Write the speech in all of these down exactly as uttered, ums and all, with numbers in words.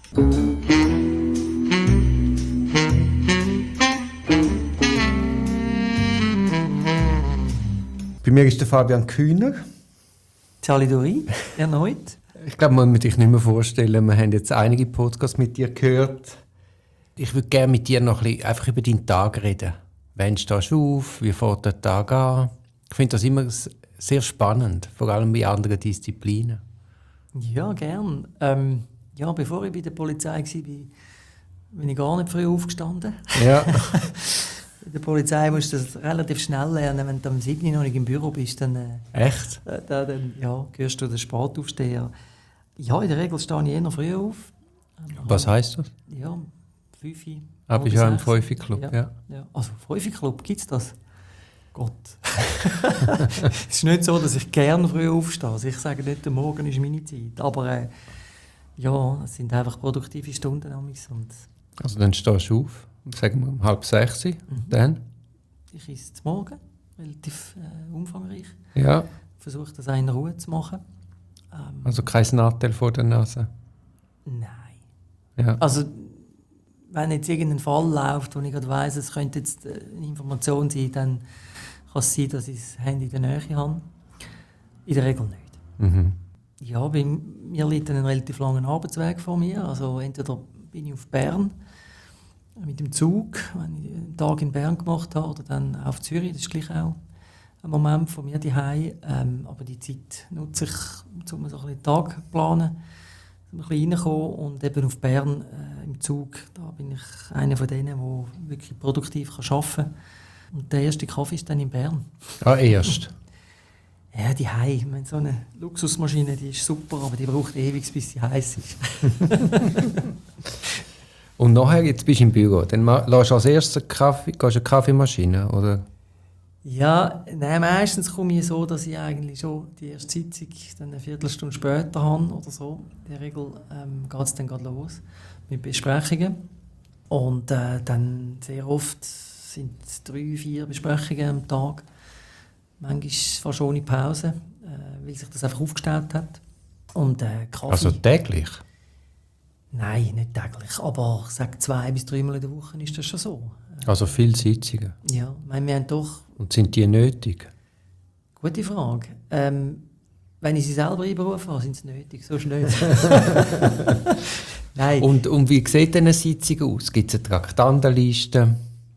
Bei mir ist der Fabian Kühner. Charlie Dori, erneut. Ich glaube, man muss sich nicht mehr vorstellen. Wir haben jetzt einige Podcasts mit dir gehört. Ich würde gerne mit dir noch ein bisschen einfach über deinen Tag reden. Wann stehst du auf? Wie fährt der Tag an? Ich finde das immer sehr spannend, vor allem bei anderen Disziplinen. Ja, gern. Ähm, ja, bevor ich bei der Polizei war, bin ich gar nicht früh aufgestanden. Ja. In der Polizei musst du das relativ schnell lernen. Wenn du am sieben Uhr noch nicht im Büro bist, dann, äh, Echt? äh, dann ja, gehörst du den Sportaufsteher. Ja, in der Regel stehe ich eher früh auf. Ähm, Was heisst das? Ja, fünf Uhr. Ah, bist du ja im Fünfi-Club, ja, ja. ja. Also, Fünfi-Club, gibt es das? Gott. Es ist nicht so, dass ich gerne früh aufstehe. Also ich sage nicht, der Morgen ist meine Zeit. Aber äh, ja, es sind einfach produktive Stunden. Und also dann stehst du auf, sagen wir um halb sechs. Mhm. Dann? Ich esse zum Morgen, relativ äh, umfangreich. Ja. Versuche das auch in Ruhe zu machen. Ähm, also kein Nattel vor der Nase? Nein. Ja. Also wenn jetzt irgendein Fall läuft, wo ich gerade weiss, es könnte jetzt eine Information sein, dann kann es sein, dass ich das Handy in der Nähe habe. In der Regel nicht. Mhm. Ja, bei mir liegt ein relativ langer Arbeitsweg vor mir. Also entweder bin ich auf Bern mit dem Zug, wenn ich einen Tag in Bern gemacht habe, oder dann auf Zürich. Das ist gleich auch ein Moment von mir daheim. Ähm, aber die Zeit nutze ich, um so ein bisschen den Tag zu planen, um ein bisschen reinkommen. Und eben auf Bern äh, im Zug, da bin ich einer von denen, der wirklich produktiv arbeiten kann. Und der erste Kaffee ist dann in Bern. Ah, erst? Ja, die Hei. Ich meine, so eine Luxusmaschine, die ist super, aber die braucht ewig, bis sie heiß ist. Und nachher, jetzt bist du im Büro, dann lässt du als erstes Kaffee, gehst du eine Kaffeemaschine, oder? Ja, nein, meistens komme ich so, dass ich eigentlich schon die erste Sitzung dann eine Viertelstunde später habe oder so. In der Regel ähm, geht es dann gerade los mit Besprechungen. Und äh, dann sehr oft sind es drei, vier Besprechungen am Tag. Manchmal fast ohne Pause, äh, weil sich das einfach aufgestellt hat. Und, äh, Kaffee, also täglich? Nein, nicht täglich, aber ich sage zwei bis dreimal in der Woche ist das schon so. Also viele Sitzungen? Ja, ich meine, wir haben doch... Und sind die nötig? Gute Frage. Ähm, wenn ich sie selber einberufe habe, sind sie nötig, so schnell. Nein. Und, und wie sieht eine Sitzung aus? Gibt es eine Traktandenliste?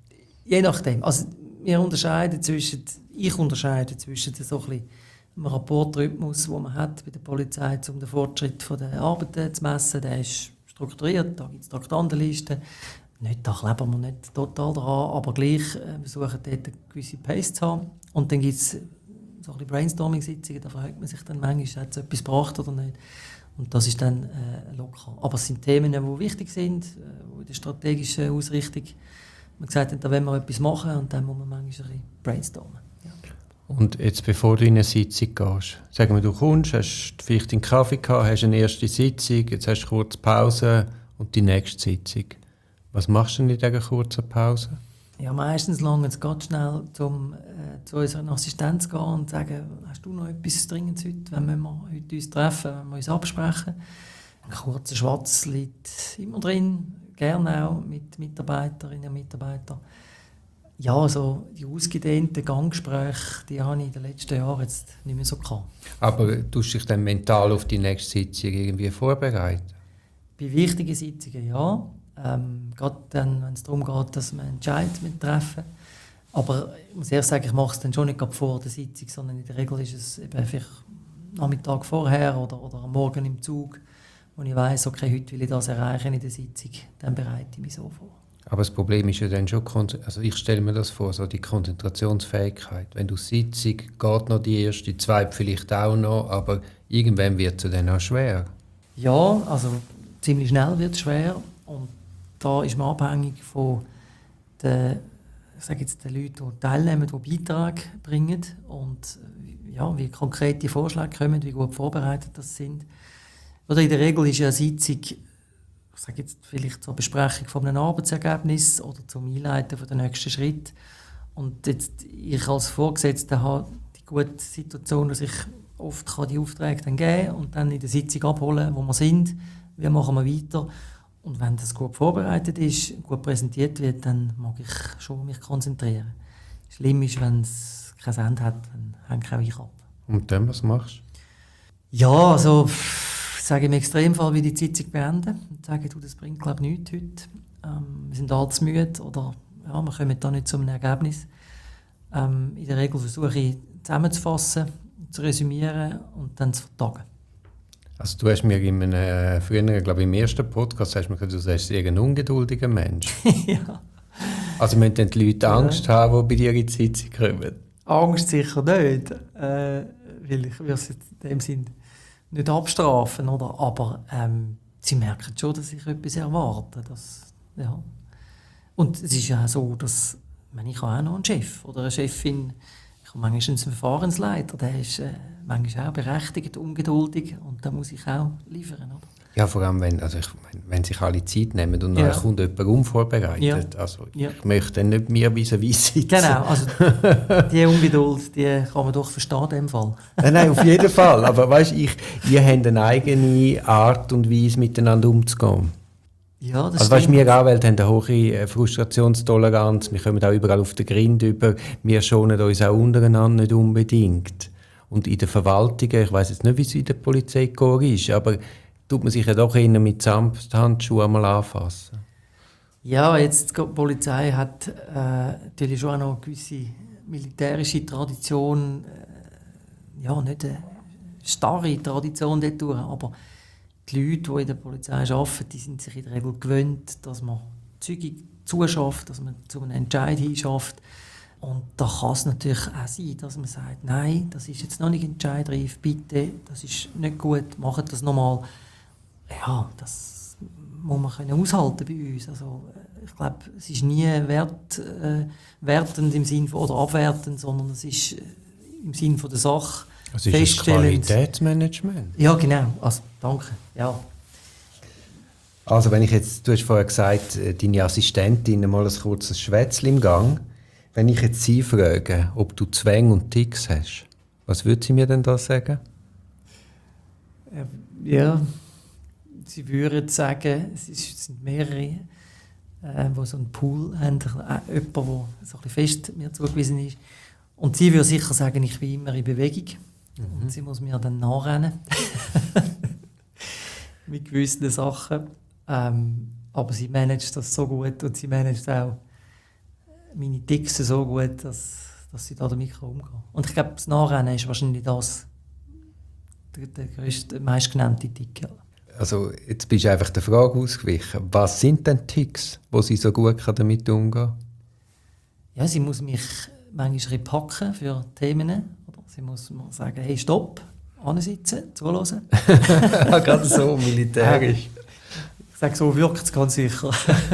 Je nachdem. Also, wir unterscheiden zwischen, ich unterscheide zwischen so ein bisschen einem Rapportrhythmus, den man hat bei der Polizei, um den Fortschritt der Arbeit zu messen. Der ist strukturiert, da gibt es Traktandenlisten. Nicht, da kleben wir nicht total dran, aber gleich äh, wir versuchen dort eine gewisse Pace zu haben. Und dann gibt es so ein bisschen Brainstorming-Sitzungen, da fragt man sich dann manchmal, hat es etwas gebracht oder nicht. Und das ist dann äh, locker. Aber es sind Themen, die wichtig sind, äh, in der strategischen Ausrichtung. Man gesagt hat, da wollen wir etwas machen und dann muss man manchmal ein bisschen brainstormen. Ja. Und jetzt, bevor du in eine Sitzung gehst, sagen wir, du kommst, hast vielleicht einen Kaffee gehabt, hast eine erste Sitzung, jetzt hast du kurz Pause und die nächste Sitzung. Was machst du denn in dieser kurzen Pause? Ja, meistens lange es ganz schnell, um äh, zu unserer Assistenz zu gehen und zu sagen, hast du noch etwas Dringendes heute, wenn wir heute uns treffen, wenn wir uns absprechen. Ein kurzer Schwatz liegt immer drin, gerne auch mit Mitarbeiterinnen und Mitarbeitern. Ja, also die ausgedehnten Ganggespräche, die habe ich in den letzten Jahren jetzt nicht mehr so gehabt. Aber tust du dich dann mental auf die nächste Sitzung irgendwie vorbereiten? Bei wichtigen Sitzungen ja. Ähm, gerade dann, wenn es darum geht, dass man Entscheidungen treffen. Aber ich muss ehrlich sagen, ich mache es dann schon nicht vor der Sitzung, sondern in der Regel ist es eben vielleicht am Nachmittag vorher oder, oder am Morgen im Zug, wo ich weiss, okay, heute will ich das erreichen in der Sitzung, dann bereite ich mich so vor. Aber das Problem ist ja dann schon, also ich stelle mir das vor, so die Konzentrationsfähigkeit. Wenn du Sitzung, geht noch die erste, die zweite vielleicht auch noch, aber irgendwann wird es dann auch schwer. Ja, also ziemlich schnell wird es schwer und da ist man abhängig von den, ich sage jetzt, den Leuten, die teilnehmen, die Beiträge bringen und ja, wie konkrete Vorschläge kommen, wie gut vorbereitet das sind. Oder in der Regel ist ja eine Sitzung, ich sage jetzt vielleicht zur Besprechung von einem Arbeitsergebnis oder zum Einleiten von den nächsten Schritt. Und jetzt ich als Vorgesetzter habe die gute Situation, dass ich oft kann die Aufträge dann geben und dann in der Sitzung abholen, wo wir sind, wie machen wir weiter. Und wenn das gut vorbereitet ist, gut präsentiert wird, dann mag ich schon mich konzentrieren. Schlimm ist, wenn es kein Ende hat, dann hängt kein Weich ab. Und dann, was machst du? Ja, also pff, sage im Extremfall, wie die Sitzung beenden und sage, du, das bringt glaube ich nichts heute. Ähm, wir sind alle zu müde oder ja, wir kommen da nicht zu einem Ergebnis. Ähm, in der Regel versuche ich zusammenzufassen, zu resümieren und dann zu vertagen. Also du hast mir in einem, äh, früher, glaube ich, im ersten Podcast hast du mir gesagt, du seist ein ungeduldiger Mensch. Ja. Also müssen dann die Leute Angst ja. haben, die bei dir in die Sitzung kommen? Angst sicher nicht, äh, weil ich würde es in dem Sinn nicht abstrafen, oder? Aber ähm, sie merken schon, dass ich etwas erwarte. Dass, ja. Und es ist ja auch so, dass ich, ich habe auch noch einen Chef oder eine Chefin, ich habe manchmal einen Verfahrensleiter, der ist äh, manchmal auch berechtigt, ungeduldig und da muss ich auch liefern. Oder? Ja, vor allem, wenn, also ich, wenn sich alle Zeit nehmen und ja. dann kommt jemand unvorbereitet. Ja. Also ich ja. möchte dann nicht mir vis-à-vis sitzen. Genau, also die Ungeduld, die kann man doch verstehen in dem Fall. Nein, nein, auf jeden Fall. Aber weißt du, ihr habt eine eigene Art und Weise, miteinander umzugehen. Ja, das also weißt, wir Anwälte haben eine hohe Frustrationstoleranz, wir kommen auch überall auf den Grind über, wir schonen uns auch untereinander nicht unbedingt. Und in der Verwaltung, ich weiss jetzt nicht, wie es in der Polizeikorps ist, aber tut man sich ja doch eher mit Samthandschuhen einmal anfassen. Ja, jetzt die Polizei hat äh, natürlich schon auch noch eine gewisse militärische Tradition, äh, ja, nicht eine starre Tradition dort durch, aber die Leute, die in der Polizei arbeiten, die sind sich in der Regel gewöhnt, dass man zügig zuschafft, dass man zu einem Entscheid hinschafft. Und da kann es natürlich auch sein, dass man sagt, nein, das ist jetzt noch nicht entscheidreif, bitte, das ist nicht gut, macht das nochmal. Ja, das muss man können aushalten bei uns. Also, ich glaube, es ist nie wert, äh, wertend im Sinne von, oder abwertend, sondern es ist im Sinne von der Sache. Es ist das Qualitätsmanagement. Ja, genau. Also, danke. Ja. Also, wenn ich jetzt, du hast vorher gesagt, deine Assistentin mal ein kurzes Schwätzchen im Gang. Wenn ich jetzt sie frage, ob du Zwänge und Ticks hast, was würde sie mir denn da sagen? Ja, sie würde sagen, es sind mehrere, äh, die so einen Pool haben, äh, jemand, der so ein bisschen fest mir zugewiesen ist. Und sie würde sicher sagen, ich bin immer in Bewegung. Mhm. Und sie muss mir dann nachrennen. Mit gewissen Sachen. Ähm, aber sie managt das so gut und sie managt auch meine Ticks so gut, dass, dass sie da damit umgehen kann. Und ich glaube, das Nachrennen ist wahrscheinlich das, der, der grösste, meistgenannte Tick. Ja. Also jetzt bist du einfach der Frage ausgewichen. Was sind denn Ticks, wo sie so gut damit umgehen kann? Ja, sie muss mich manchmal packen für Themen. Oder sie muss mir sagen, hey, stopp, ansitzen, zuhören. Gerade so militärisch. Ich sage, so wirkt es ganz sicher.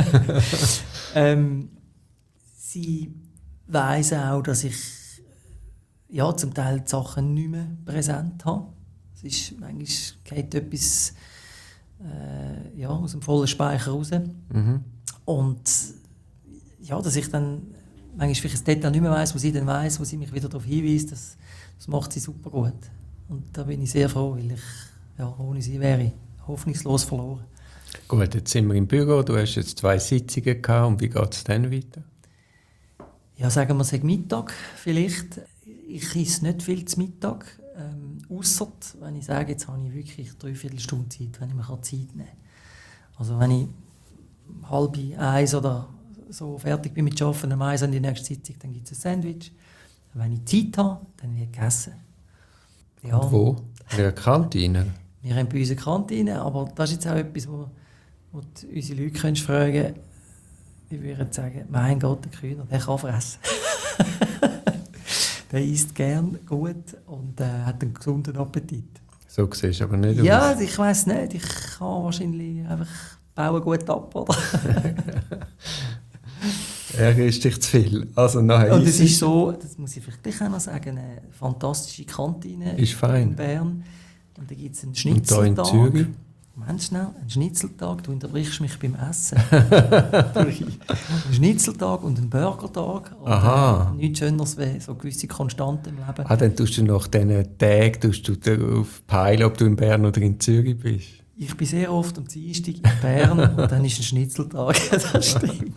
ähm, sie weiss auch, dass ich ja, zum Teil die Sachen nicht mehr präsent habe. Es ist, manchmal geht etwas äh, ja, aus dem vollen Speicher raus. Mhm. Und ja, dass ich dann manchmal vielleicht ein Detail nicht mehr weiss, wo sie dann weiss, wo sie mich wieder darauf hinweist, das, das macht sie super gut. Und da bin ich sehr froh, weil ich ja, ohne sie wäre hoffnungslos verloren. Gut, jetzt sind wir im Büro, du hast jetzt zwei Sitzungen gehabt und wie geht es dann weiter? Ja, sagen wir, es ist Mittag vielleicht. Ich esse nicht viel zu Mittag, ähm, ausser wenn ich sage, jetzt habe ich wirklich dreiviertel Stunde Zeit, wenn ich mir Zeit nehmen kann. Also wenn ich halb eins oder so fertig bin mit Arbeiten, am eins an die nächste Sitzung, dann gibt es ein Sandwich. Wenn ich Zeit habe, dann wird gegessen. Ja. Und wo? In der Kantine? Wir haben bei uns eine Kantine, aber das ist jetzt auch etwas, wo, wo unsere Leute können fragen können. Ich würde sagen, mein Gott, der Kühner, der kann fressen. Der isst gern gut und äh, hat einen gesunden Appetit. So siehst du aber nicht aus. Ja, ich weiss nicht. Ich kann wahrscheinlich einfach bauen gut ab, oder? Er ist dich zu viel. Also, nein, und es ist so, das muss ich vielleicht auch noch sagen, eine fantastische Kantine ist fein. In Bern. Und da gibt es einen Schnitzeltag. Und da in Zürich? Moment schnell, ein Schnitzeltag, du unterbrichst mich beim Essen. Ein Schnitzeltag und ein Burgertag. Und, Aha. Äh, nichts Schöneres wie so gewisse Konstanten im Leben. Ah, dann tust du nach diesen Tagen tust du darauf peilen, ob du in Bern oder in Zürich bist. Ich bin sehr oft am Dienstag in Bern und dann ist ein Schnitzeltag, das stimmt.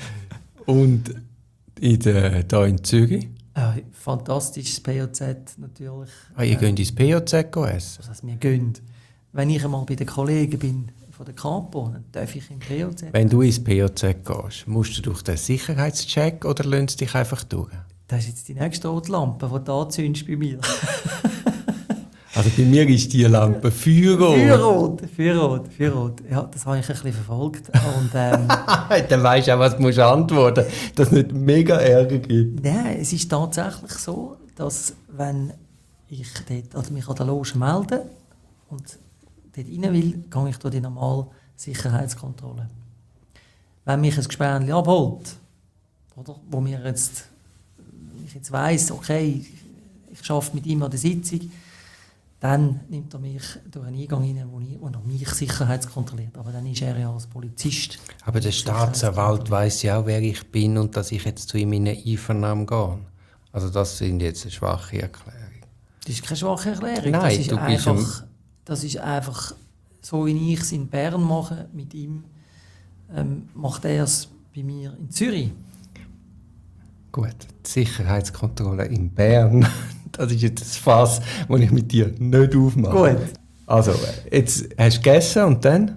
Und in der, da in Zürich? Ja, fantastisches P O Z natürlich. Ah, ihr geht ins P O Z essen? Das heisst, wir gehen. Wenn ich einmal bei den Kollegen bin von der Kapo, dann darf ich im P O Z. Wenn du ins P O Z gehst, musst du durch den Sicherheitscheck oder lässt du dich einfach durch? Das ist jetzt die nächste Rotlampe, die du anzündest bei mir. Also bei mir ist die Lampe Feuerrot. Feuerrot, Feuerrot, Feuerrot. Ja, das habe ich ein bisschen verfolgt. Und, ähm, dann weisst du auch, was du musst antworten musst, dass es nicht mega Ärger gibt. Nein, es ist tatsächlich so, dass wenn ich dort, also mich an der Loge melde und dort rein will, gehe ich durch die normale Sicherheitskontrolle. Wenn mich ein Gespänli abholt, oder, wo mir jetzt, ich jetzt weiss, okay, ich arbeite mit ihm an der Sitzung, dann nimmt er mich durch einen Eingang rein, wo, ich, wo er mich sicherheitskontrolliert. Aber dann ist er ja als Polizist. Aber der Staatsanwalt weiss ja auch, wer ich bin und dass ich jetzt zu ihm in eine Einvernahme gehe. Also das sind jetzt eine schwache Erklärung. Das ist keine schwache Erklärung. Nein, das, ist du bist einfach, das ist einfach, so wie ich es in Bern mache, mit ihm, ähm, macht er es bei mir in Zürich. Gut, die Sicherheitskontrolle in Bern, das ist jetzt das Fass, das ich mit dir nicht aufmache. Gut. Also, jetzt hast du gegessen und dann?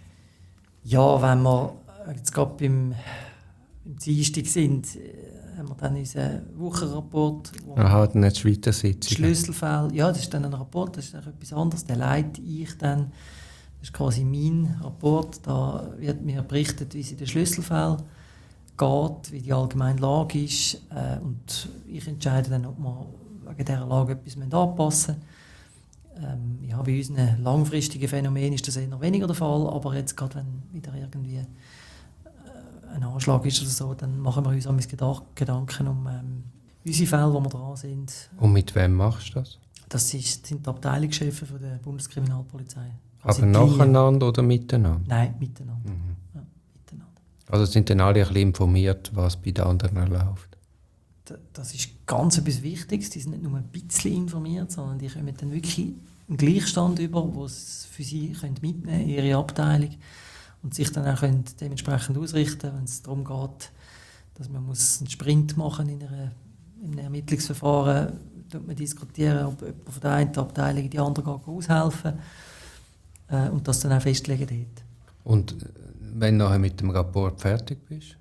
Ja, wenn wir jetzt gerade beim, beim Dienstag sind, haben wir dann unseren Wochenrapport. Aha, dann hat es Weitersitzung. Schlüsselfälle, ja, das ist dann ein Rapport, das ist etwas anderes, den leite ich dann. Das ist quasi mein Rapport, da wird mir berichtet, wie es in den Schlüsselfällen geht, wie die allgemeine Lage ist, äh, und ich entscheide dann, ob wir wegen dieser Lage etwas anpassen müssen. Ähm, ja, bei unseren langfristigen Phänomenen ist das eher weniger der Fall, aber jetzt gerade wenn wieder irgendwie äh, ein Anschlag ist oder so, dann machen wir uns auch Gedanken um ähm, unsere Fälle, wo wir dran sind. Und mit wem machst du das? Das ist, sind die Abteilungschefe von der Bundeskriminalpolizei. Aber nacheinander oder miteinander? Nein, miteinander. Mhm. Ja, miteinander. Also sind dann alle ein bisschen informiert, was bei den anderen läuft? Das ist ganz etwas Wichtiges. Die sind nicht nur ein bisschen informiert, sondern die kommen dann wirklich einen Gleichstand über, den sie für sie können mitnehmen können, ihre Abteilung, und sich dann auch können dementsprechend ausrichten, wenn es darum geht, dass man muss einen Sprint machen in, einer, in einem Ermittlungsverfahren, tut man diskutieren, ob jemand von der einen Abteilung die andere geht aushelfen äh, und das dann auch festlegen dort. Und wenn du nachher mit dem Rapport fertig bist?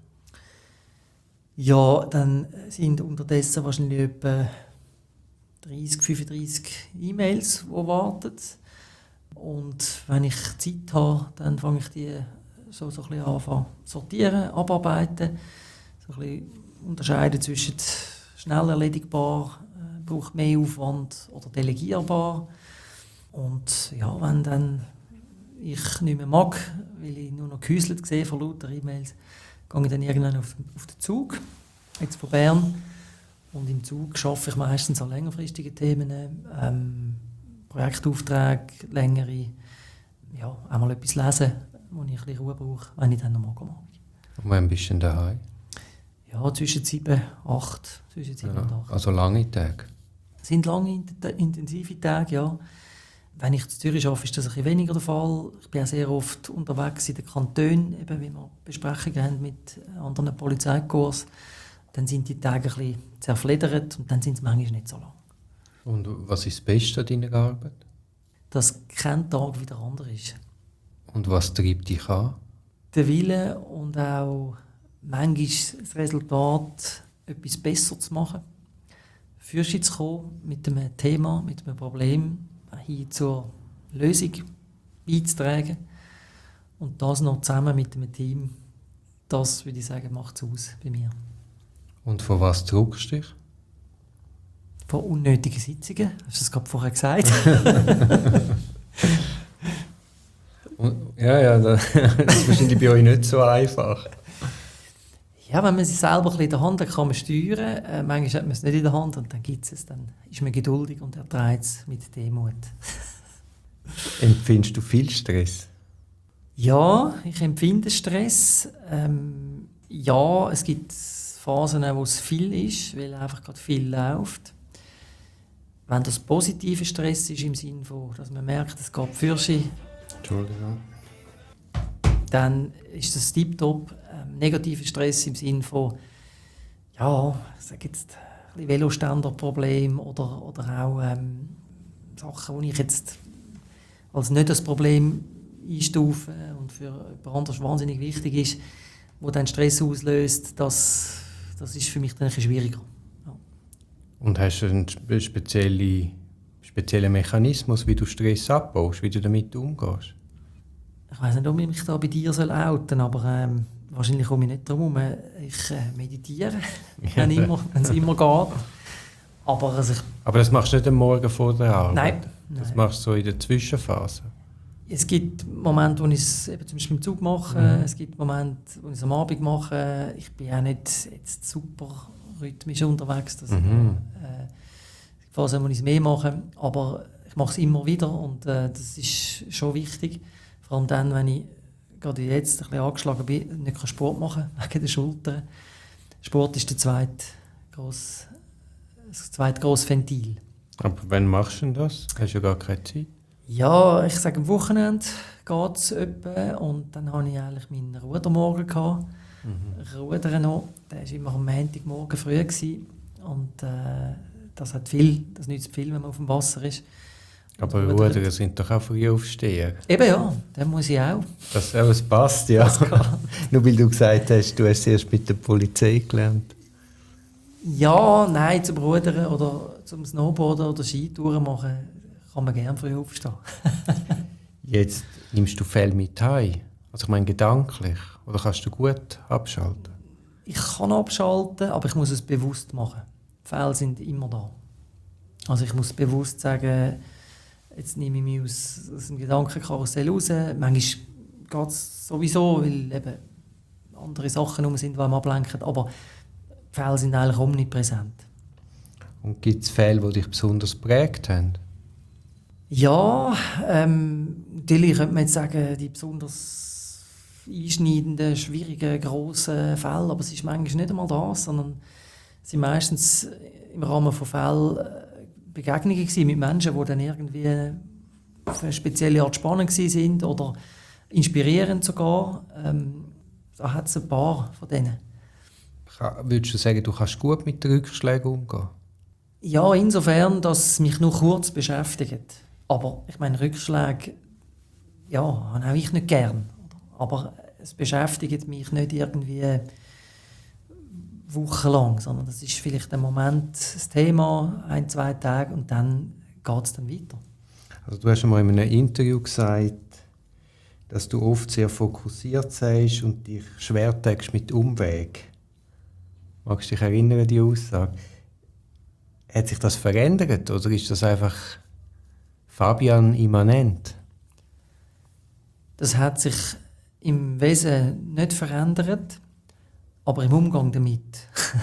Ja, dann sind unterdessen wahrscheinlich etwa dreißig, fünfunddreißig E-Mails, die warten. Und wenn ich Zeit habe, dann fange ich die so, so ein bisschen an sortieren, abarbeiten, so ein bisschen unterscheiden zwischen schnell erledigbar, äh, braucht mehr Aufwand, oder delegierbar. Und ja, wenn dann ich nicht mehr mag, weil ich nur noch gehäuselt sehe von lauter E-Mails, gehe ich dann irgendwann auf, auf den Zug, jetzt von Bern. Und im Zug arbeite ich meistens an längerfristigen Themen, ähm, Projektaufträge, längere, ja, einmal etwas lesen, wo ich ein bisschen Ruhe brauche, wenn ich dann noch mag. Und wann bist du denn daheim? Ja, zwischen sieben, acht, zwischen sieben Ja, und acht. also lange Tage? Das sind lange, intensive Tage, ja. Wenn ich in Zürich arbeite, ist das ein bisschen weniger der Fall. Ich bin auch sehr oft unterwegs in den Kantonen, eben, wie wir Besprechungen haben mit anderen Polizeikorps. Dann sind die Tage ein bisschen zerfledert und dann sind es manchmal nicht so lang. Und was ist das Beste an deiner Arbeit? Dass kein Tag wie der andere ist. Und was treibt dich an? Der Wille und auch manchmal das Resultat, etwas besser zu machen. Für sich zu kommen mit einem Thema, mit einem Problem, hin zur Lösung beizutragen. Und das noch zusammen mit einem Team, das, würde ich sagen, macht es aus bei mir. Und von was drückst du dich? Von unnötigen Sitzungen, hast du das gerade vorher gesagt? Und, ja, ja, das ist wahrscheinlich bei euch nicht so einfach. Ja, wenn man sich selber ein bisschen in der Hand hat, kann man steuern. Äh, manchmal hat man es nicht in der Hand und dann gibt es. Dann ist man geduldig und erträgt es mit Demut. Empfindest du viel Stress? Ja, ich empfinde Stress. Ähm, ja, es gibt Phasen, wo es viel ist, weil einfach gerade viel läuft. Wenn das positive Stress ist, im Sinne von, dass man merkt, es geht für sich Entschuldigung. Dann ist das tiptop. Ähm, negativer Stress im Sinne von, ja, ich sage jetzt, ein bisschen Veloständerproblem oder, oder auch ähm, Sachen, die ich jetzt als nicht das Problem einstufe und für jemand anderes wahnsinnig wichtig ist, wo dann Stress auslöst, das, das ist für mich dann ein bisschen schwieriger. Ja. Und hast du einen spe- spezielle, speziellen Mechanismus, wie du Stress abbaust, wie du damit umgehst? Ich weiss nicht, ob ich mich da bei dir soll outen soll, aber ähm, wahrscheinlich komme ich nicht darum herum. Ich äh, meditiere, wenn immer, es immer geht. Aber, also ich, Aber das machst du nicht am Morgen vor der Arbeit? Nein. Das nein. machst du so in der Zwischenphase? Es gibt Momente, wo ich es eben zum Beispiel im Zug mache. Mhm. Es gibt Momente, wo ich es am Abend mache. Ich bin auch nicht jetzt super rhythmisch unterwegs. Das, Mhm. äh, es gibt Phasen, wo ich es mehr mache. Aber ich mache es immer wieder und äh, das ist schon wichtig. Vor allem dann, wenn ich gerade jetzt ein bisschen angeschlagen bin und nicht Sport machen kann, wegen der Schulter. Sport ist der zweite grosse, das zweite grosse Ventil. Aber wann machst du denn das? Hast du ja gar keine Zeit. Ja, ich sage, am Wochenende geht es etwa und dann hatte ich eigentlich meinen Rudermorgen gehabt. Mhm. Ich rudere noch, der war immer am Montagmorgen früh gewesen. Und äh, das hat viel, das nützt viel, wenn man auf dem Wasser ist. Aber Und rudert. Ruderer sind doch auch Frühaufsteher. Eben ja, dann muss ich auch. Das, ja, das passt, ja. Das geht. Nur weil du gesagt hast, du hast es erst mit der Polizei gelernt. Ja, nein, zum Rudern oder zum Snowboarden oder Skitouren machen kann man gerne früh aufstehen. Jetzt nimmst du Fälle mit heim. Also ich meine gedanklich. Oder kannst du gut abschalten? Ich kann abschalten, aber ich muss es bewusst machen. Die Fälle sind immer da. Also ich muss bewusst sagen, jetzt nehme ich mich aus, aus dem Gedankenkarussell raus. Manchmal geht es sowieso, weil eben andere Sachen herum sind, die einem ablenken. Aber die Fälle sind eigentlich omnipräsent. Und gibt es Fälle, die dich besonders geprägt haben? Ja, ähm, natürlich könnte man jetzt sagen, die besonders einschneidenden, schwierigen, grossen Fälle, aber es ist manchmal nicht einmal das, sondern es sind meistens im Rahmen von Fällen Begegnungen gewesen mit Menschen, die dann irgendwie auf eine spezielle Art spannend sind oder inspirierend sogar. Ähm, da hat es ein paar von denen. Würdest du sagen, du kannst gut mit den Rückschlägen umgehen? Ja, insofern, dass es mich nur kurz beschäftigt. Aber ich meine, Rückschläge, ja, habe auch ich nicht gern. Aber es beschäftigt mich nicht irgendwie wochenlang, sondern das ist vielleicht ein Moment, das Thema, ein, zwei Tage und dann geht es dann weiter. Also du hast einmal in einem Interview gesagt, dass du oft sehr fokussiert seist und dich schwer tust mit Umweg. Magst du dich erinnern an die Aussage? Hat sich das verändert oder ist das einfach Fabian immanent? Das hat sich im Wesen nicht verändert, aber im Umgang damit.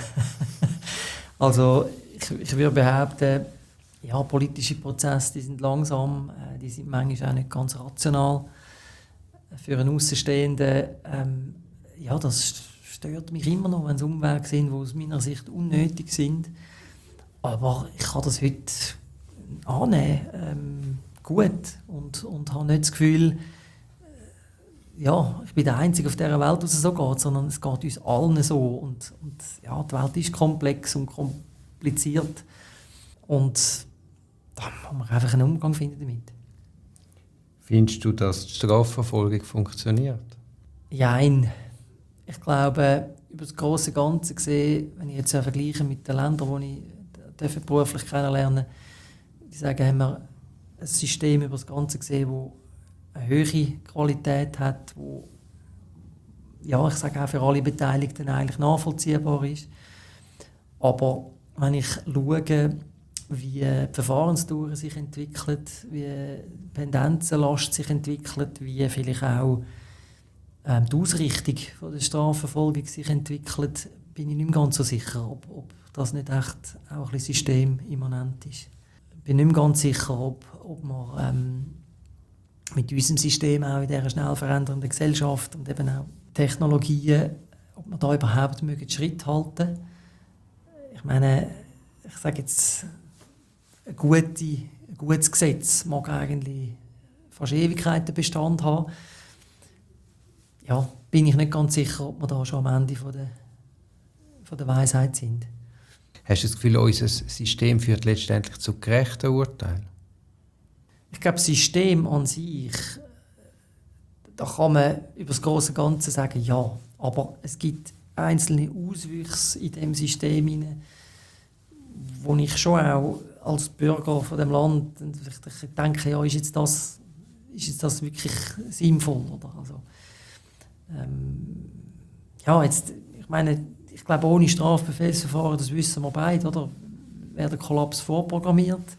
Also ich, ich würde behaupten, ja, politische Prozesse die sind langsam, äh, die sind manchmal auch nicht ganz rational. Für einen Außenstehenden, ähm, ja, das stört mich immer noch, wenn es Umwege sind, die aus meiner Sicht unnötig sind. Aber ich kann das heute annehmen, ähm, gut und, und habe nicht das Gefühl, äh, ja, ich bin der Einzige auf dieser Welt, wo es so geht, sondern es geht uns allen so. Und, und ja, die Welt ist komplex und kompliziert und da muss man einfach einen Umgang finden damit. Findest du, dass die Strafverfolgung funktioniert? Jein. Ich glaube, über das große Ganze gesehen, wenn ich jetzt vergleiche mit den Ländern, die ich beruflich kennenlernen darf, die sagen, haben wir ein System über das Ganze gesehen, das eine hohe Qualität hat, wo, ja, ich sage auch für alle Beteiligten eigentlich nachvollziehbar ist. Aber wenn ich schaue, wie die Verfahrensdauer sich entwickelt, wie die Pendenzenlast sich entwickelt, wie vielleicht auch ähm, die Ausrichtung von der Strafverfolgung sich entwickelt, bin ich nicht mehr ganz so sicher, ob, ob das nicht echt auch ein bisschen systemimmanent ist. Ich bin nicht mehr ganz sicher, ob, ob wir ähm, mit unserem System auch in dieser schnell verändernden Gesellschaft und eben auch Technologien, ob wir da überhaupt mögen Schritt halten. Ich meine, ich sage jetzt, ein, gute, ein gutes Gesetz mag eigentlich fast Ewigkeiten Bestand haben. Ja, bin ich nicht ganz sicher, ob wir da schon am Ende von der, von der Weisheit sind. Hast du das Gefühl, unser System führt letztendlich zu gerechten Urteilen? Ich glaube, das System an sich, da kann man über das große Ganze sagen, ja. Aber es gibt einzelne Auswüchse in diesem System hinein, wo ich schon auch als Bürger von dem Land ich denke, ja, ist jetzt das, ist jetzt das wirklich sinnvoll? Oder? Also, ähm, ja, jetzt, ich meine, ich glaube, ohne Strafbefehlsverfahren, das wissen wir beide, oder, wäre der Kollaps vorprogrammiert.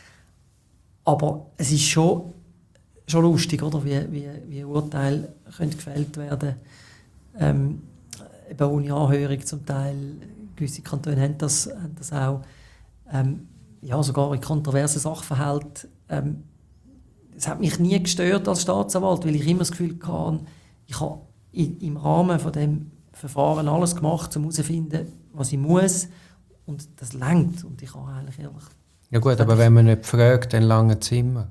Aber es ist schon, schon lustig, oder, wie, wie, wie Urteile können gefällt werden ähm, eben ohne Anhörung zum Teil. Gewisse Kantone haben das, haben das auch. Ähm, ja, sogar in kontroversen Sachverhalten. Ähm, es hat mich nie gestört als Staatsanwalt, weil ich immer das Gefühl hatte, ich habe im Rahmen von dem Verfahren alles gemacht, um herauszufinden, was ich muss. Und das reicht. Und ich habe eigentlich ehrlich... Ja gut, aber wenn man nicht fragt, dann lange Zimmer.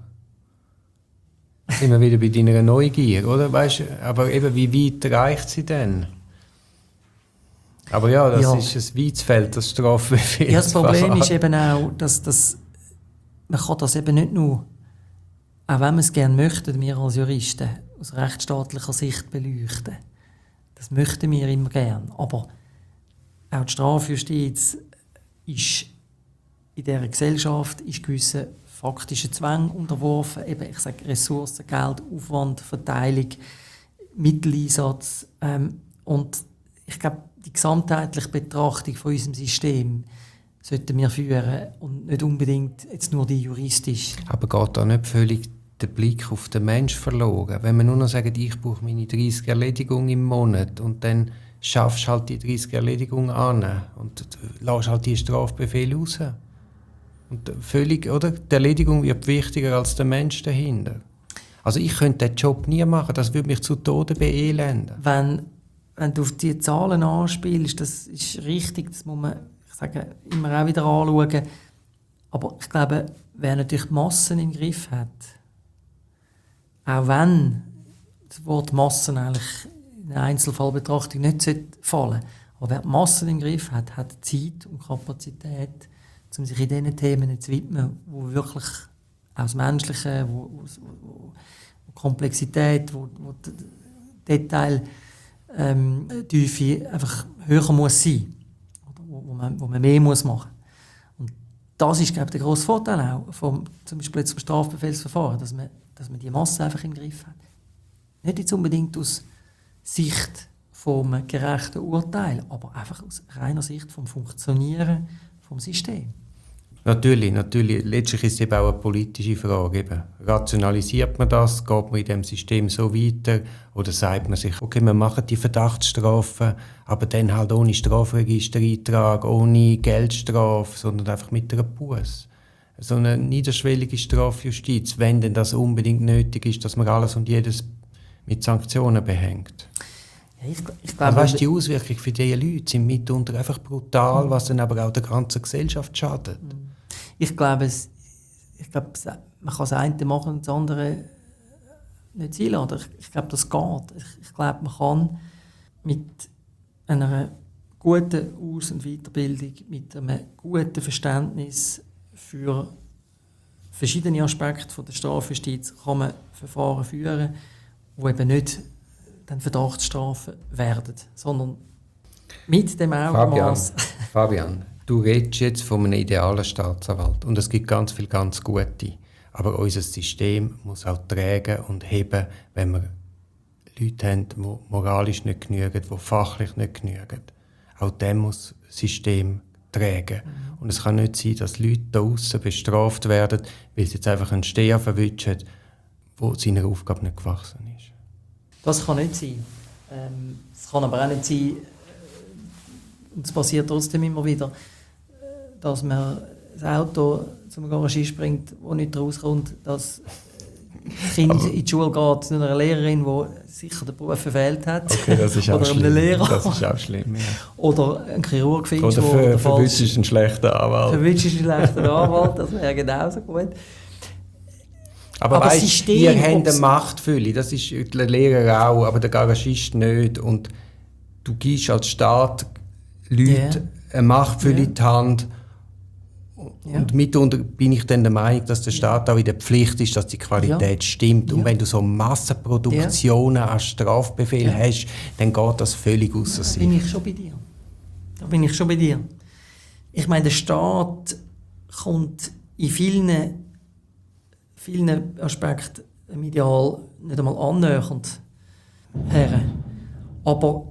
Sind wir wieder bei deiner Neugier, oder? Weißt, aber eben, wie weit reicht sie denn? Aber ja, das ja. ist ein weites Feld, das Strafbefehl. Ja, das Problem ist eben auch, dass das, man kann das eben nicht nur, auch wenn man es gerne möchte, wir als Juristen, aus rechtsstaatlicher Sicht beleuchten. Das möchten wir immer gerne. Aber auch die Strafjustiz ist in dieser Gesellschaft ist gewissen faktischen Zwängen unterworfen. Eben, ich sage Ressourcen, Geld, Aufwand, Verteilung, Mitteleinsatz. Ähm, und ich glaube, die gesamtheitliche Betrachtung von unserem System sollten wir führen und nicht unbedingt jetzt nur die juristisch. Aber geht da nicht völlig der Blick auf den Menschen verloren? Wenn man nur noch sagt, ich brauche meine dreißig Erledigungen im Monat und dann schaffst du halt die dreißig Erledigungen an und lässt halt die Strafbefehle raus. Und völlig, oder? Die Erledigung wird wichtiger als der Mensch dahinter. Also ich könnte den Job nie machen, das würde mich zu Tode beelenden. Wenn, wenn du auf die Zahlen anspielst, das ist richtig, das muss man, ich sage, immer auch wieder anschauen. Aber ich glaube, wer natürlich die Massen im Griff hat, auch wenn das Wort Massen eigentlich in der Einzelfallbetrachtung nicht fallen sollte, aber wer die Massen im Griff hat, hat Zeit und Kapazität, um sich in diesen Themen zu widmen, wo wirklich auch das Menschliche, wo, wo, wo Komplexität, wo, wo Detail, ähm, Tiefe einfach höher muss sein, oder wo, wo, man, wo man mehr muss machen. Und das ist, glaube ich, der grosse Vorteil auch vom, zum Beispiel zum Strafbefehlsverfahren, dass man, dass man die Masse einfach im Griff hat. Nicht jetzt unbedingt aus Sicht vom gerechten Urteil, aber einfach aus reiner Sicht vom Funktionieren vom System. Natürlich, natürlich. Letztlich ist es eben auch eine politische Frage. Eben. Rationalisiert man das? Geht man in diesem System so weiter? Oder sagt man sich, okay, wir machen die Verdachtsstrafen, aber dann halt ohne Strafregistereintrag, ohne Geldstrafe, sondern einfach mit einer Busse. So eine niederschwellige Strafjustiz, wenn denn das unbedingt nötig ist, dass man alles und jedes mit Sanktionen behängt. Ja, ich, ich glaube, aber weißt, die Auswirkungen für diese Leute sind mitunter einfach brutal, was dann aber auch der ganzen Gesellschaft schadet. Ich glaube, es, ich glaube, man kann das eine machen und das andere nicht sein lassen. Ich, ich glaube, das geht. Ich, ich glaube, man kann mit einer guten Aus- und Weiterbildung, mit einem guten Verständnis für verschiedene Aspekte von der Strafjustiz kann man Verfahren führen, die eben nicht dann Verdachtsstrafen werden, sondern mit dem Augenmaß. Fabian, Fabian, du redest jetzt von einem idealen Staatsanwalt und es gibt ganz viele ganz gute. Aber unser System muss auch tragen und heben, wenn wir Leute haben, die moralisch nicht genügen, die fachlich nicht genügen. Auch dem muss das System tragen. Mhm. Und es kann nicht sein, dass Leute da draussen bestraft werden, weil sie jetzt einfach einen Steher verwischen, der seiner Aufgabe nicht gewachsen ist. Das kann nicht sein. Ähm, es kann aber auch nicht sein, und es passiert trotzdem immer wieder, dass man das Auto zum Garagist bringt, das nicht rauskommt, dass das Kind aber in die Schule geht zu einer Lehrerin, die sicher den Beruf verfehlt hat. Okay, das ist auch oder schlimm. einem Lehrer. Das ist auch schlimm, ja. Oder ein Chirurg findest, oder für, verwünscht ist ein schlechter Anwalt. Verwünscht ist ein schlechter Anwalt, das wäre genauso gut. Aber, aber weißt, System, ihr habt eine ob's- Machtfülle, das ist der Lehrer auch, aber der Garagist nicht. Und du gibst als Staat Leuten Ja. eine Machtfülle Ja. in die Hand. Ja. Und mitunter bin ich dann der Meinung, dass der Staat auch in der Pflicht ist, dass die Qualität Ja. stimmt. Und Ja. wenn du so Massenproduktionen an Strafbefehl Ja. hast, dann geht das völlig außer Da sich. bin ich schon bei dir. Da bin ich schon bei dir. Ich meine, der Staat kommt in vielen, vielen Aspekten medial nicht einmal annähernd her. Aber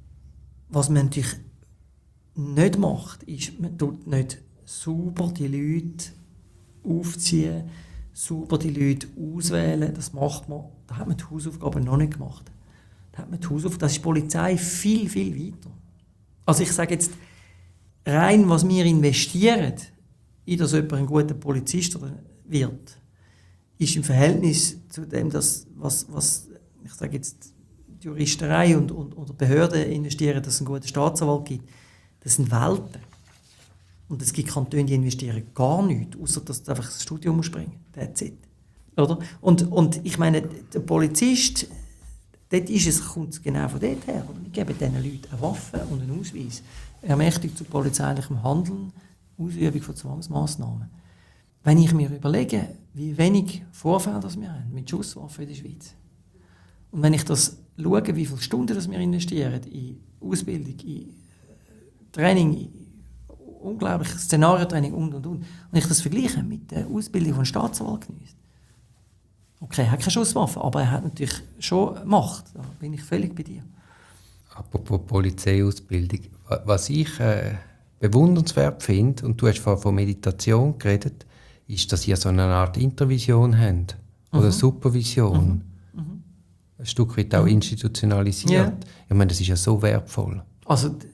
was man natürlich nicht macht, ist, man tut nicht sauber die Leute aufziehen, sauber die Leute auswählen. Das macht man, da hat man die Hausaufgaben noch nicht gemacht. Da hat man die Hausaufgaben, das ist die Polizei viel, viel weiter. Also ich sage jetzt, rein was wir investieren, in dass jemand ein guter Polizist wird, ist im Verhältnis zu dem, dass, was, was ich sage jetzt, die Juristerei und, und, und Behörden investieren, dass es einen guten Staatsanwalt gibt, das sind Welten. Und es gibt Kantone, die investieren gar nichts, außer dass du einfach das Studium musst bringen. That's it. Oder? Und, und ich meine, der Polizist, dort ist es, kommt es genau von dort her. Wir geben diesen Leuten eine Waffe und einen Ausweis. Ermächtigt zu polizeilichem Handeln, Ausübung von Zwangsmaßnahmen. Wenn ich mir überlege, wie wenig Vorfälle das wir haben mit Schusswaffen in der Schweiz, und wenn ich das schaue, wie viele Stunden das wir investieren in Ausbildung, in Training, in unglaublich Szenariotraining und und und, und ich das vergleiche mit der Ausbildung von Staatsanwalt genießt. Okay, er hat keine Schusswaffe, aber er hat natürlich schon Macht. Da bin ich völlig bei dir. Apropos Polizeiausbildung, was ich äh, bewundernswert finde, und du hast vorhin von Meditation geredet, ist, dass ihr so eine Art Intervision habt oder Mhm. Supervision. Mhm. Mhm. Ein Stück weit auch institutionalisiert. Ja. Ich meine, das ist ja so wertvoll. Also, d-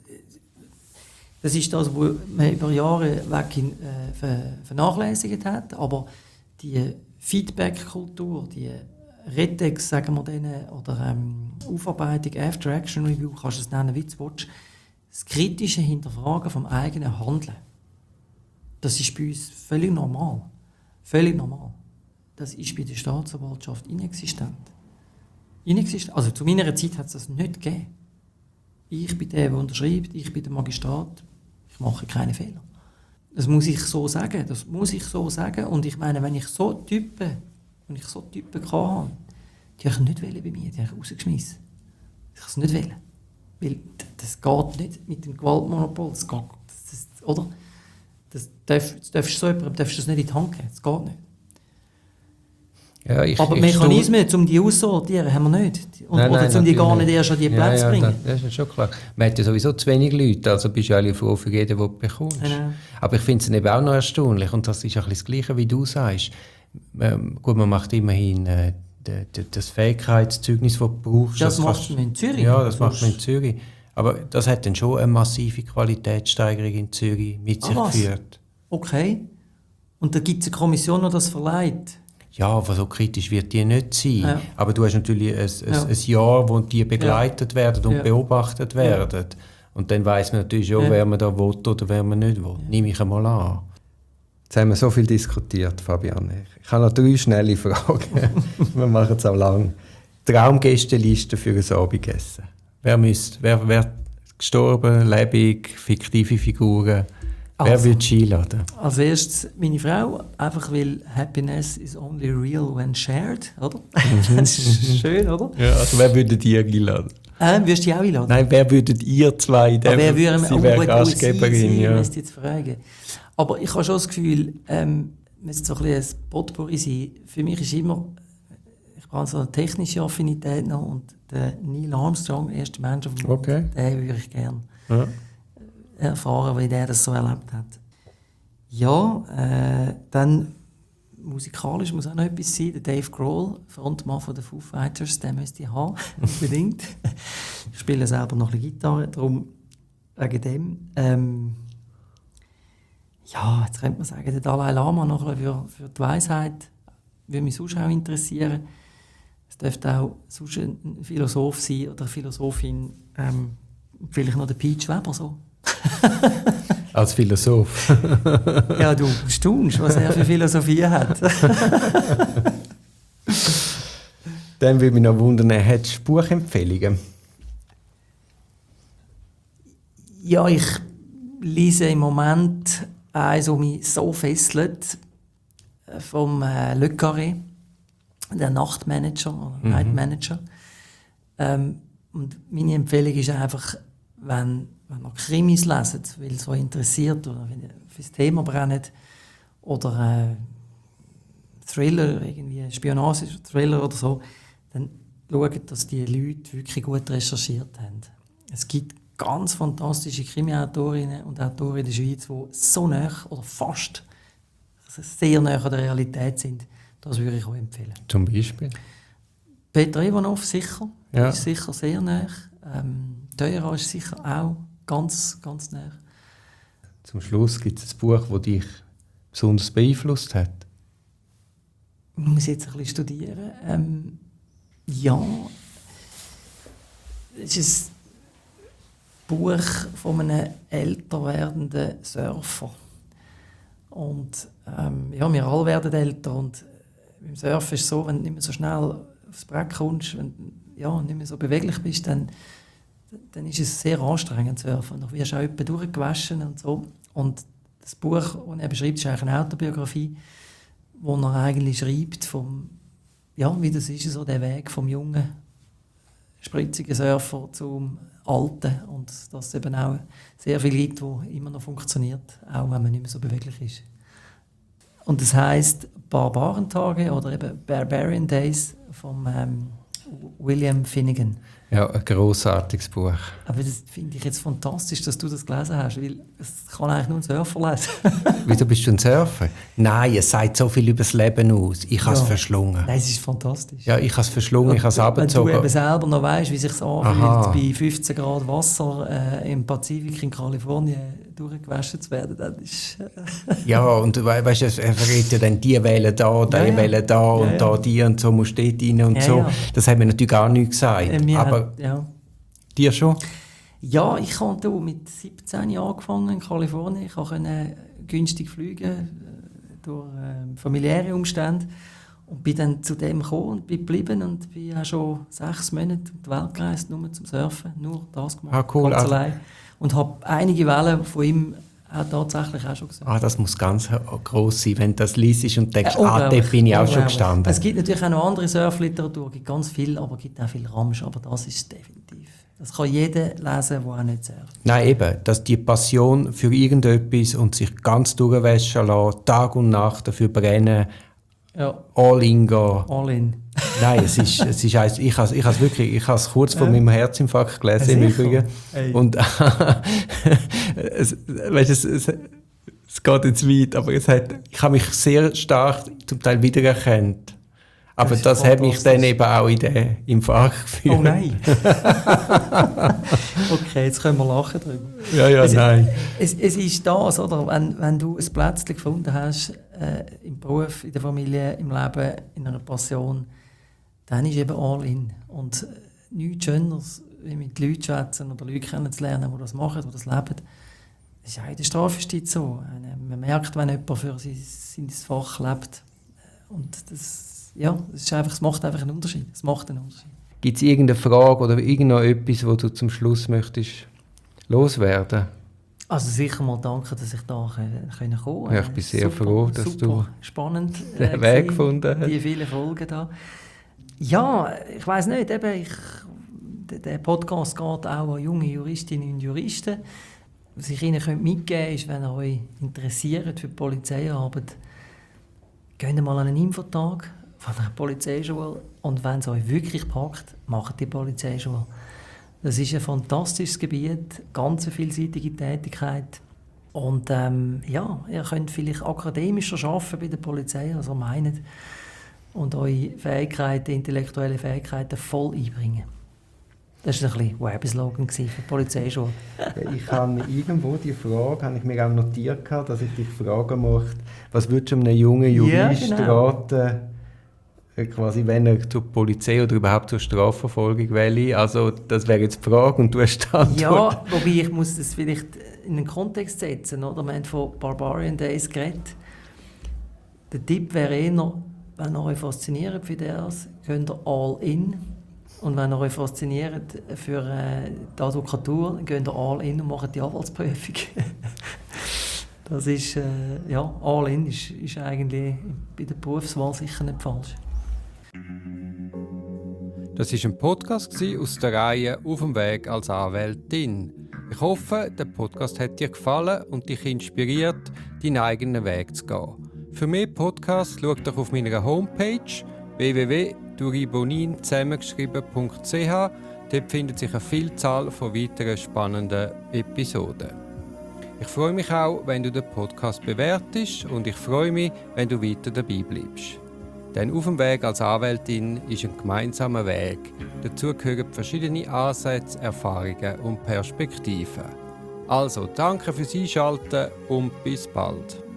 das ist das, was man über Jahre weg hin, äh, ver- vernachlässigt hat, aber die Feedback-Kultur, die Retex, sagen wir denen, oder ähm, Aufarbeitung, After-Action-Review, kannst du es nennen, wie du willst, das kritische Hinterfragen vom eigenen Handeln, das ist bei uns völlig normal. Völlig normal. Das ist bei der Staatsanwaltschaft inexistent. inexistent. Also zu meiner Zeit hat es das nicht gegeben. Ich bin der, der unterschreibt, ich bin der Magistrat, ich mache keine Fehler. Das muss ich so sagen, das muss ich so sagen. Und ich meine, wenn ich so Typen, wenn ich so Typen hatte, die habe ich nicht wollen bei mir, die habe ich rausgeschmissen. Ich habe es nicht wollen. Weil das geht nicht mit dem Gewaltmonopol, das geht, das, das, oder? Das darf, das darfst du so jemandem darfst du das nicht in die Hand geben, das geht nicht. Ja, ich, Aber ich Mechanismen, um die auszusortieren, haben wir nicht. Und, Nein, oder nein, um die gar natürlich nicht erst an die Ja, Plätze ja, zu bringen. Das, das ist schon klar. Man hat ja sowieso zu wenig Leute, also bist du eigentlich froh für jeden, den du bekommst. Genau. Aber ich finde es eben auch noch erstaunlich, und das ist ein bisschen das Gleiche, wie du sagst. Ähm, gut, man macht immerhin äh, de, de, das Fähigkeitszeugnis, das du brauchst. Das, das macht kannst- man in Zürich. Ja, das macht Sonst- man in Zürich. Aber das hat dann schon eine massive Qualitätssteigerung in Zürich mit Ah, sich was? geführt. Okay. Und da gibt es eine Kommission, die das verleiht. Ja, aber so kritisch wird die nicht sein. Ja. Aber du hast natürlich ein, ein, Ja. ein Jahr, wo die begleitet werden und Ja. beobachtet werden. Und dann weiss man natürlich schon, Ja. wer man da will oder wer man nicht will. Nehme ich einmal an. Jetzt haben wir so viel diskutiert, Fabian. Ich habe noch drei schnelle Fragen. Wir machen es auch lang. Traumgästeliste für ein Abendessen. Wer müsste, wer, wer gestorben, lebendig, fiktive Figuren? Wer Also. würde Ski einladen? Als erstes meine Frau, einfach weil Happiness is only real when shared, oder? Das ist schön, oder? Ja, also wer würde ihr einladen? Äh, würdest du dich auch einladen? Nein, wer würdet ihr zwei? Aber wer würde sie mir wäre auch Gastgeberin, sie, ja. müsste jetzt fragen. Aber ich habe schon das Gefühl, ähm, müsste so ein bisschen ein Potpourri sein. Für mich ist immer, ich habe so eine technische Affinität noch und der Neil Armstrong, der erste Mensch auf dem Mond, Okay. den würde ich gerne Ja. erfahren, wie der das so erlebt hat. Ja, äh, dann musikalisch muss auch noch etwas sein. Der Dave Grohl, Frontmann von den Foo Fighters, den müsste ich haben, unbedingt. Ich spiele selber noch ein bisschen Gitarre, darum wegen dem. Ähm, ja, jetzt könnte man sagen, der Dalai Lama noch ein bisschen für, für die Weisheit würde mich sonst auch interessieren. Es dürfte auch sonst ein Philosoph sein oder eine Philosophin, ähm, vielleicht noch der Peach Weber so. Als Philosoph. Ja, du staunst, was er für Philosophie hat. Dann würde mich noch wundern, hättest du Buchempfehlungen? Ja, ich lese im Moment eins, das mich so fesselt, vom äh, Le Carré, der Nachtmanager oder mhm. Night Manager. Ähm, und meine Empfehlung ist einfach, wenn, wenn ihr Krimis leset, weil es euch interessiert oder wenn ihr für das Thema brennt, oder äh, Thriller, irgendwie Spionage-Thriller oder so, dann schaut, dass die Leute wirklich gut recherchiert haben. Es gibt ganz fantastische Krimi-Autorinnen und Autoren in der Schweiz, die so nah oder fast sehr nah an der Realität sind. Das würde ich euch empfehlen. Zum Beispiel? Peter Ivanov sicher, ja. ist sicher sehr nah. Ähm, Teura ist sicher auch ganz, ganz nah. Zum Schluss gibt es ein Buch, das dich besonders beeinflusst hat? Ich muss jetzt ein bisschen studieren. Ähm, ja, es ist ein Buch von einem älter werdenden Surfer. Und ähm, ja, wir alle werden älter und beim Surfen ist es so, wenn du nicht mehr so schnell aufs Brett kommst, wenn du ja, nicht mehr so beweglich bist, dann, dann ist es sehr anstrengend zu surfen. Du wirst auch etwa durchgewaschen und so. Und das Buch, das er beschreibt, ist eigentlich eine Autobiografie, wo er eigentlich schreibt, vom, ja, wie das ist, so der Weg vom jungen, spritzigen Surfer zum alten. Und dass es eben auch sehr viel gibt, wo immer noch funktioniert, auch wenn man nicht mehr so beweglich ist. Und das heisst Barbarentage oder eben Barbarian Days von ähm, William Finnegan. Ja, ein grossartiges Buch. Aber das finde ich jetzt fantastisch, dass du das gelesen hast, weil es kann eigentlich nur ein Surfer lesen. Wieso bist du ein Surfer? Nein, es sagt so viel über das Leben aus. Ich habe es ja. verschlungen. Nein, es ist fantastisch. Ja, ich habe es verschlungen, ich habe es abgezogen. Wenn du eben selber noch weißt, wie es sich anfühlt, bei fünfzehn Grad Wasser äh, im Pazifik in Kalifornien durchgewaschen zu werden, das ist... ja, und we weißt du, es verrät ja dann, die wählen da, die ja, ja. wählen da ja, und ja. da die und so musst du dort rein und ja, so. Ja. Das hat mir natürlich gar nichts gesagt. Äh, aber hat, ja. dir schon? Ja, ich habe mit siebzehn Jahren angefangen in Kalifornien. Ich konnte günstig fliegen durch äh, familiäre Umstände und bin dann zu dem gekommen und bin geblieben und bin auch schon sechs Monate um die Welt gereist, nur zum Surfen, nur das gemacht, ah, cool. ganz allein. Und habe einige Wellen von ihm auch tatsächlich auch schon gesehen. Ah, das muss ganz gross sein, wenn du das liest und denkst, äh, ah, dort bin ich auch schon gestanden. Es gibt natürlich auch noch andere Surfliteratur, es gibt ganz viel, aber es gibt auch viel Ramsch, aber das ist definitiv. Das kann jeder lesen, der auch nicht surft. Nein, eben, dass die Passion für irgendetwas und sich ganz durchwaschen lassen, Tag und Nacht dafür brennen, ja. all in gehen. All in. Nein, es ist, es ist eins, ich habe es wirklich, ich habe es kurz vor ja. meinem Herzinfarkt gelesen, im Übrigen. Hey. Und es, weißt, es, es, es geht jetzt weit, aber es hat, ich habe mich sehr stark zum Teil wiedererkannt. Aber das, das hat mich dann eben auch in den Infarkt geführt. Oh nein! Okay, jetzt können wir lachen drüber. Ja, ja, es, nein. Es, es ist das, oder? Wenn, wenn du ein Plätzchen gefunden hast, äh, im Beruf, in der Familie, im Leben, in einer Passion, dann ist eben all in. Und nichts Schöneres, wie mit Leuten schwätzen oder Leute kennenzulernen, die das machen, die das leben. Das ist auch in der Strafjustiz so. Man merkt, wenn jemand für sein, sein Fach lebt. Und das, ja, das, ist einfach, das macht einfach einen Unterschied. Es macht einen Unterschied. Gibt es irgendeine Frage oder irgendetwas, wo du zum Schluss möchtest loswerden? Also sicher mal danke, dass ich da kommen konnte. Ja, ich bin sehr super, froh, dass super du spannend, den äh, Weg gefunden hast. Die vielen Folgen da. Ja, ich weiss nicht, eben, ich, der Podcast geht auch an junge Juristinnen und Juristen. Was ich Ihnen mitgeben könnte, ist, wenn ihr euch interessiert für die Polizeiarbeit, geht mal an einen Infotag von der Polizeischule und wenn es euch wirklich packt, macht die Polizeischule. Das ist ein fantastisches Gebiet, ganz eine vielseitige Tätigkeit. Und ähm, ja, ihr könnt vielleicht akademischer arbeiten bei der Polizei, als ihr meint, und eure Fähigkeiten, intellektuelle Fähigkeiten voll einbringen. Das war ein bisschen Werbeslogan für die Polizeischule. Ich habe irgendwo die Frage, habe ich mir auch notiert, dass ich dich fragen möchte, was würdest du einem jungen Jurist ja, genau. raten, quasi, wenn er zur Polizei oder überhaupt zur Strafverfolgung will? Also das wäre jetzt die Frage und du hast die Antwort. Ja, wobei ich muss das vielleicht in einen Kontext setzen. Oder? Wir haben von Barbarian Days geredet. Der Tipp wäre eher, wenn ihr euch fasziniert für das, geht ihr all in. Und wenn ihr euch fasziniert für äh, die Advokatur, dann geht ihr all in und macht die Anwaltsprüfung. Das ist, äh, ja, all in ist, ist eigentlich bei der Berufswahl sicher nicht falsch. Das war ein Podcast aus der Reihe «Auf dem Weg als Anwältin». Ich hoffe, der Podcast hat dir gefallen und dich inspiriert, deinen eigenen Weg zu gehen. Für mehr Podcasts schau doch auf meiner Homepage w w w punkt duribonin zusammengeschrieben punkt c h. Dort findet sich eine Vielzahl von weiteren spannenden Episoden. Ich freue mich auch, wenn du den Podcast bewertest und ich freue mich, wenn du weiter dabei bleibst. Denn «Auf dem Weg als Anwältin» ist ein gemeinsamer Weg. Dazu gehören verschiedene Ansätze, Erfahrungen und Perspektiven. Also, danke fürs Einschalten und bis bald.